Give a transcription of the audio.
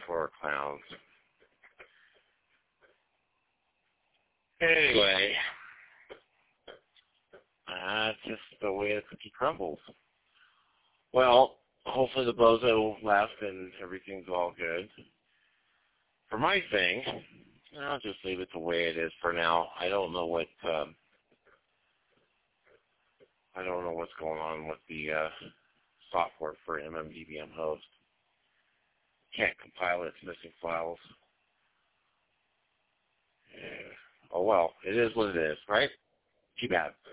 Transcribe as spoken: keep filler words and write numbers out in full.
software clowns. Anyway, that's just the way the cookie crumbles. Well, hopefully the bozo left and everything's all good. For my thing, I'll just leave it the way it is for now. I don't know what um, I don't know what's going on with the uh, software for M M D B M host. Can't compile its missing files. Yeah. Oh well, it is what it is, right? Too bad.